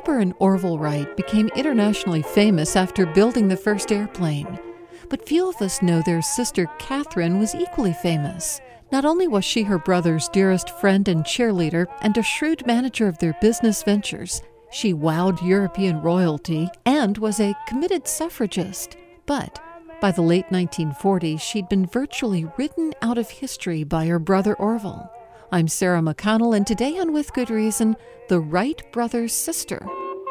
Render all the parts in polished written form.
Wilbur and Orville Wright became internationally famous after building the first airplane. But few of us know their sister Catherine was equally famous. Not only was she her brother's dearest friend and cheerleader and a shrewd manager of their business ventures, she wowed European royalty and was a committed suffragist. But by the late 1940s, she'd been virtually written out of history by her brother Orville. I'm Sarah McConnell, and today on With Good Reason, the Wright brothers' sister.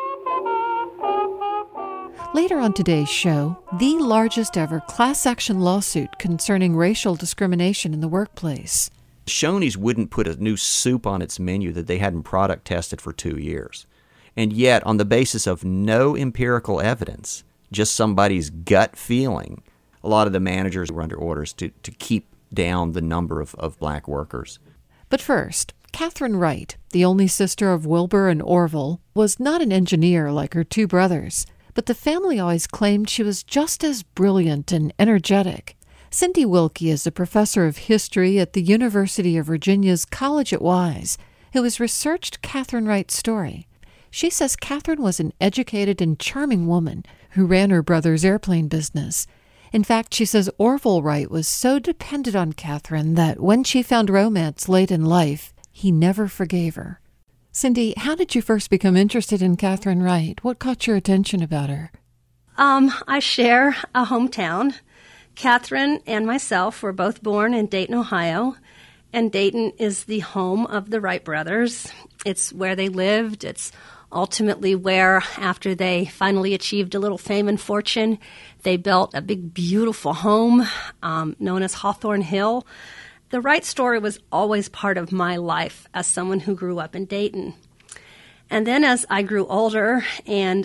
Later on today's show, the largest ever class action lawsuit concerning racial discrimination in the workplace. Shoney's wouldn't put a new soup on its menu that they hadn't product tested for 2 years. And yet, on the basis of no empirical evidence, just somebody's gut feeling, a lot of the managers were under orders to keep down the number of black workers. But first, Catherine Wright, the only sister of Wilbur and Orville, was not an engineer like her two brothers, but the family always claimed she was just as brilliant and energetic. Cindy Wilkie is a professor of history at the University of Virginia's College at Wise, who has researched Catherine Wright's story. She says Catherine was an educated and charming woman who ran her brother's airplane business. In fact, she says Orville Wright was so dependent on Catherine that when she found romance late in life, he never forgave her. Cindy, how did you first become interested in Catherine Wright? What caught your attention about her? I share a hometown. Catherine and myself were both born in Dayton, Ohio, and Dayton is the home of the Wright brothers. It's where they lived. It's ultimately where, after they finally achieved a little fame and fortune, they built a big, beautiful home known as Hawthorne Hill. The Wright story was always part of my life as someone who grew up in Dayton. And then as I grew older and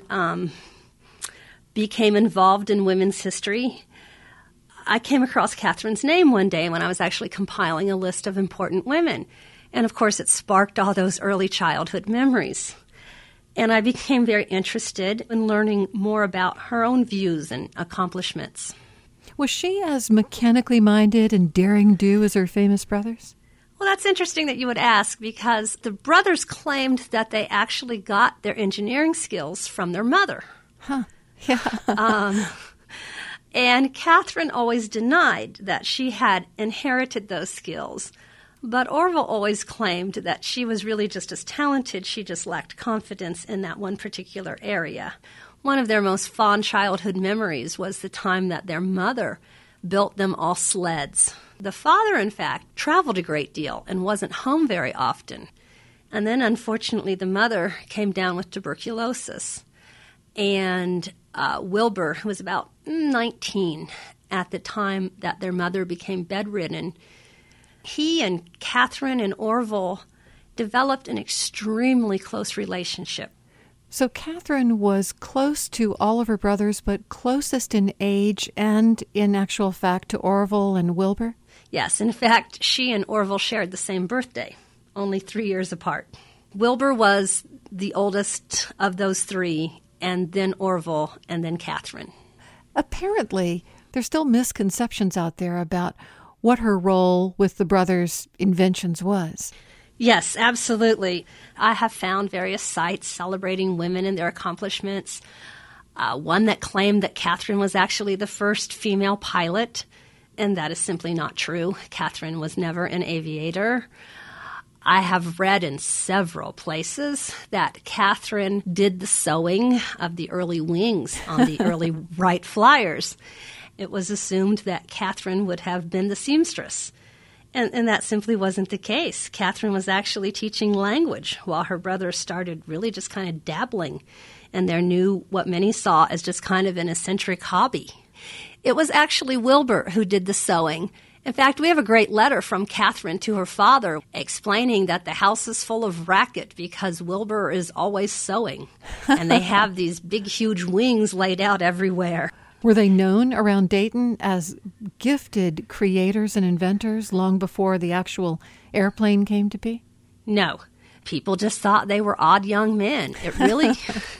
became involved in women's history, I came across Catherine's name one day when I was actually compiling a list of important women. And of course, it sparked all those early childhood memories. And I became very interested in learning more about her own views and accomplishments. Was she as mechanically minded and daring-do as her famous brothers? Well, that's interesting that you would ask, because the brothers claimed that they actually got their engineering skills from their mother. Huh, yeah. And Catherine always denied that she had inherited those skills. But Orville always claimed that she was really just as talented, she just lacked confidence in that one particular area. One of their most fond childhood memories was the time that their mother built them all sleds. The father, in fact, traveled a great deal and wasn't home very often. And then, unfortunately, the mother came down with tuberculosis. And Wilbur, who was about 19 at the time that their mother became bedridden, he and Catherine and Orville developed an extremely close relationship. So Catherine was close to all of her brothers, but closest in age and in actual fact to Orville and Wilbur? Yes, in fact, she and Orville shared the same birthday, only 3 years apart. Wilbur was the oldest of those three, and then Orville, and then Catherine. Apparently, there's still misconceptions out there about what her role with the brothers' inventions was. Yes, absolutely. I have found various sites celebrating women and their accomplishments. One that claimed that Catherine was actually the first female pilot, and that is simply not true. Catherine was never an aviator. I have read in several places that Catherine did the sewing of the early wings on the early Wright Flyers. It was assumed that Catherine would have been the seamstress. And that simply wasn't the case. Catherine was actually teaching language while her brothers started really just kind of dabbling in their new, what many saw as just kind of an eccentric hobby. It was actually Wilbur who did the sewing. In fact, we have a great letter from Catherine to her father explaining that the house is full of racket because Wilbur is always sewing. And they have these big, huge wings laid out everywhere. Were they known around Dayton as gifted creators and inventors long before the actual airplane came to be? No. People just thought they were odd young men. It really,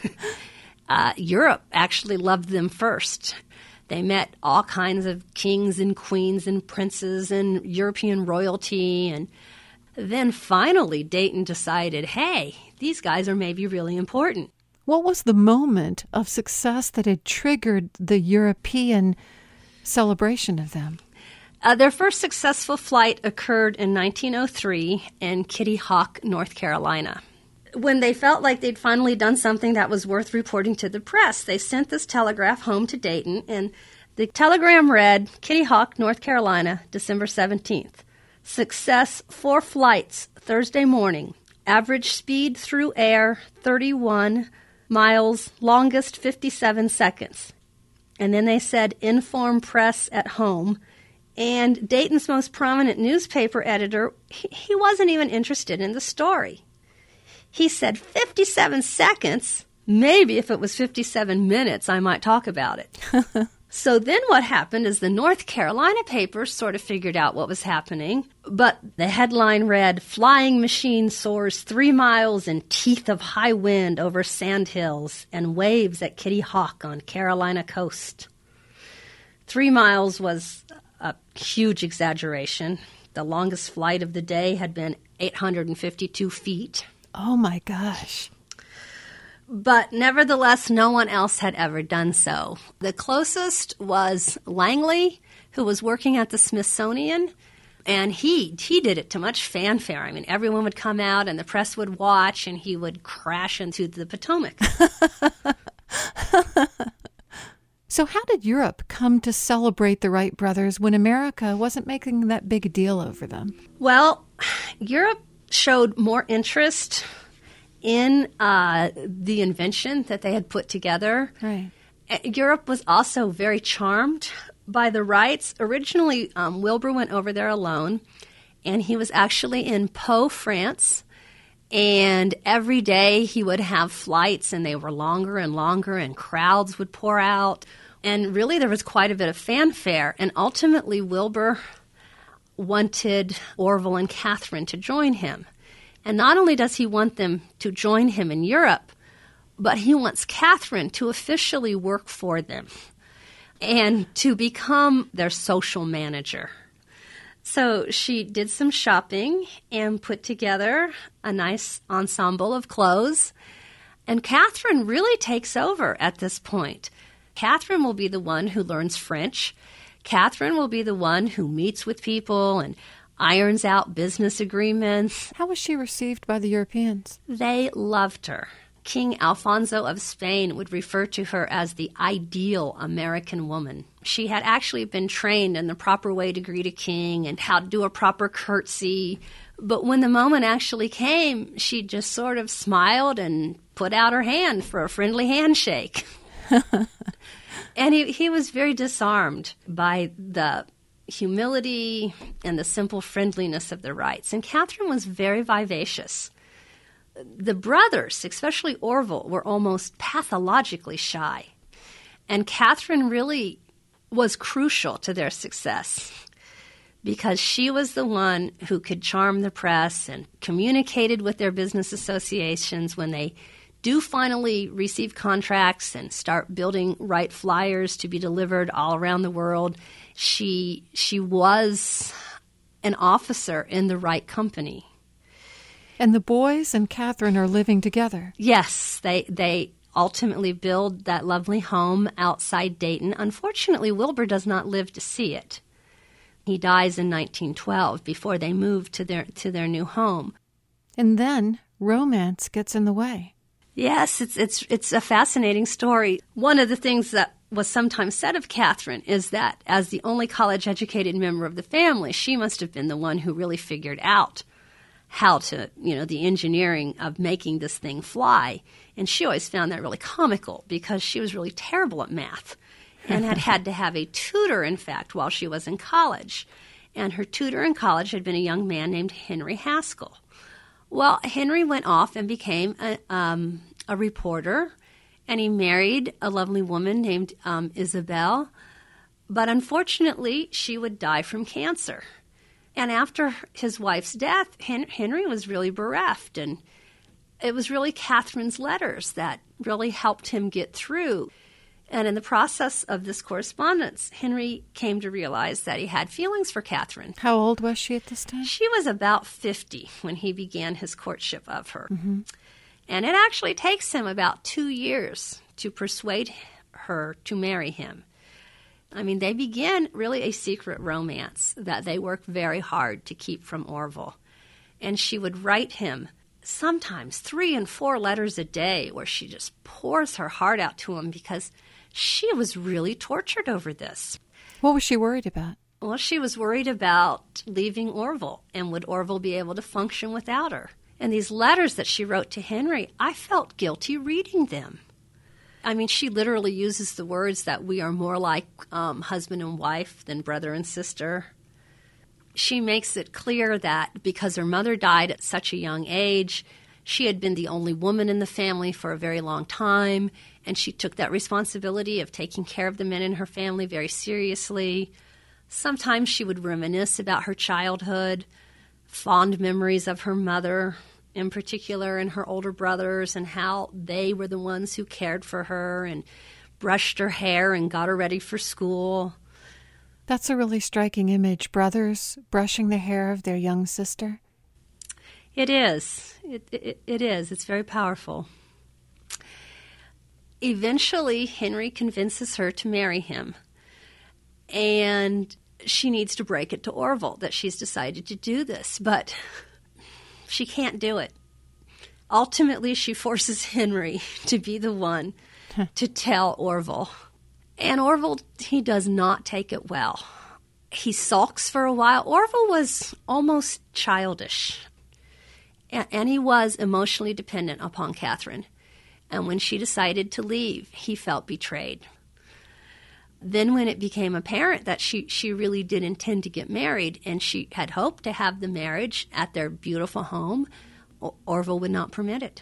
Europe actually loved them first. They met all kinds of kings and queens and princes and European royalty. And then finally Dayton decided, hey, these guys are maybe really important. What was the moment of success that had triggered the European celebration of them? Their first successful flight occurred in 1903 in Kitty Hawk, North Carolina. When they felt like they'd finally done something that was worth reporting to the press, they sent this telegraph home to Dayton, and the telegram read, Kitty Hawk, North Carolina, December 17th. Success 4 flights Thursday morning. Average speed through air 31 miles, longest 57 seconds. And then they said, inform press at home. And Dayton's most prominent newspaper editor, he wasn't even interested in the story. He said, 57 seconds? Maybe if it was 57 minutes, I might talk about it. So then what happened is the North Carolina papers sort of figured out what was happening, but the headline read, Flying Machine Soars 3 miles in teeth of high wind over sandhills and waves at Kitty Hawk on Carolina coast. 3 miles was a huge exaggeration. The longest flight of the day had been 852 feet. Oh, my gosh. But nevertheless, no one else had ever done so. The closest was Langley, who was working at the Smithsonian, and he did it to much fanfare. I mean, everyone would come out and the press would watch, and he would crash into the Potomac. So how did Europe come to celebrate the Wright brothers when America wasn't making that big a deal over them? Well, Europe showed more interest in the invention that they had put together. Right. Europe was also very charmed by the Wrights. Originally, Wilbur went over there alone, and he was actually in Pau, France. And every day he would have flights, and they were longer and longer, and crowds would pour out. And really there was quite a bit of fanfare. And ultimately Wilbur wanted Orville and Catherine to join him. And not only does he want them to join him in Europe, but he wants Catherine to officially work for them and to become their social manager. So she did some shopping and put together a nice ensemble of clothes. And Catherine really takes over at this point. Catherine will be the one who learns French. Catherine will be the one who meets with people and irons out business agreements. How was she received by the Europeans? They loved her. King Alfonso of Spain would refer to her as the ideal American woman. She had actually been trained in the proper way to greet a king and how to do a proper curtsy. But when the moment actually came, she just sort of smiled and put out her hand for a friendly handshake. And he was very disarmed by the humility and the simple friendliness of the Wrights. And Catherine was very vivacious. The brothers, especially Orville, were almost pathologically shy. And Catherine really was crucial to their success because she was the one who could charm the press and communicated with their business associations when they do finally receive contracts and start building Wright flyers to be delivered all around the world. She was an officer in the Wright Company. And the boys and Catherine are living together. Yes, they ultimately build that lovely home outside Dayton. Unfortunately, Wilbur does not live to see it. He dies in 1912 before they move to their new home. And then romance gets in the way. Yes, it's a fascinating story. One of the things that was sometimes said of Catherine is that as the only college-educated member of the family, she must have been the one who really figured out how to, the engineering of making this thing fly. And she always found that really comical because she was really terrible at math and had to have a tutor, in fact, while she was in college. And her tutor in college had been a young man named Henry Haskell. Well, Henry went off and became a reporter, and he married a lovely woman named Isabel. But unfortunately, she would die from cancer. And after his wife's death, Henry was really bereft. And it was really Catherine's letters that really helped him get through. And in the process of this correspondence, Henry came to realize that he had feelings for Catherine. How old was she at this time? She was about 50 when he began his courtship of her. Mm-hmm. And it actually takes him about 2 years to persuade her to marry him. I mean, they begin really a secret romance that they work very hard to keep from Orville. And she would write him sometimes 3 and 4 letters a day where she just pours her heart out to him because she was really tortured over this. What was she worried about? Well, she was worried about leaving Orville, and would Orville be able to function without her? And these letters that she wrote to Henry, I felt guilty reading them. I mean, she literally uses the words that we are more like husband and wife than brother and sister. She makes it clear that because her mother died at such a young age, she had been the only woman in the family for a very long time, and she took that responsibility of taking care of the men in her family very seriously. Sometimes she would reminisce about her childhood, fond memories of her mother in particular and her older brothers, and how they were the ones who cared for her and brushed her hair and got her ready for school. That's a really striking image, brothers brushing the hair of their young sister. It is. It is. It's very powerful. Eventually, Henry convinces her to marry him. And she needs to break it to Orville that she's decided to do this, but she can't do it. Ultimately, she forces Henry to be the one to tell Orville. And Orville, he does not take it well. He sulks for a while. Orville was almost childish, and he was emotionally dependent upon Catherine. And when she decided to leave, he felt betrayed. Then when it became apparent that she really did intend to get married, and she had hoped to have the marriage at their beautiful home, Orville would not permit it.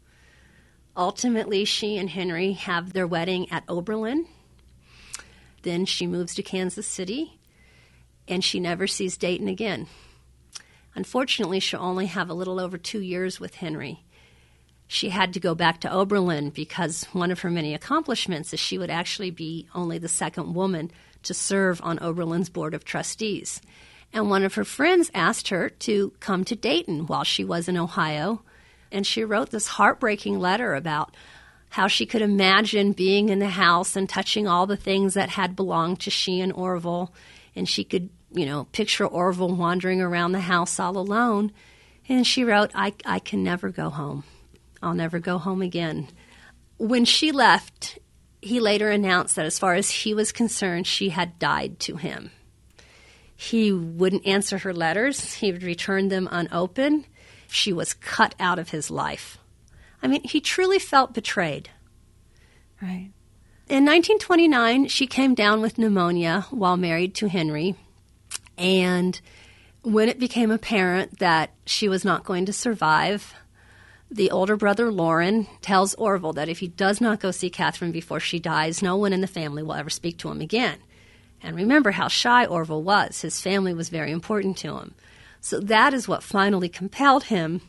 Ultimately, she and Henry have their wedding at Oberlin. Then she moves to Kansas City, and she never sees Dayton again. Unfortunately, she'll only have a little over 2 years with Henry. She had to go back to Oberlin because one of her many accomplishments is she would actually be only the second woman to serve on Oberlin's Board of Trustees. And one of her friends asked her to come to Dayton while she was in Ohio, and she wrote this heartbreaking letter about how she could imagine being in the house and touching all the things that had belonged to she and Orville, and she could, picture Orville wandering around the house all alone. And she wrote, I can never go home. I'll never go home again. When she left, he later announced that as far as he was concerned, she had died to him. He wouldn't answer her letters. He would return them unopened. She was cut out of his life. I mean, he truly felt betrayed. Right. In 1929, she came down with pneumonia while married to Henry. And when it became apparent that she was not going to survive, the older brother, Loren, tells Orville that if he does not go see Catherine before she dies, no one in the family will ever speak to him again. And remember how shy Orville was. His family was very important to him. So that is what finally compelled him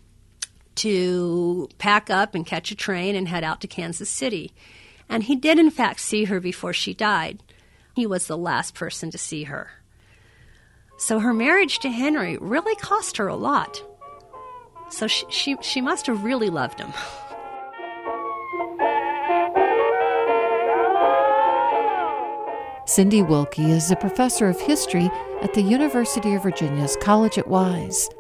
to pack up and catch a train and head out to Kansas City. And he did, in fact, see her before she died. He was the last person to see her. So her marriage to Henry really cost her a lot. So she must have really loved him. Cindy Wilkie is a professor of history at the University of Virginia's College at Wise.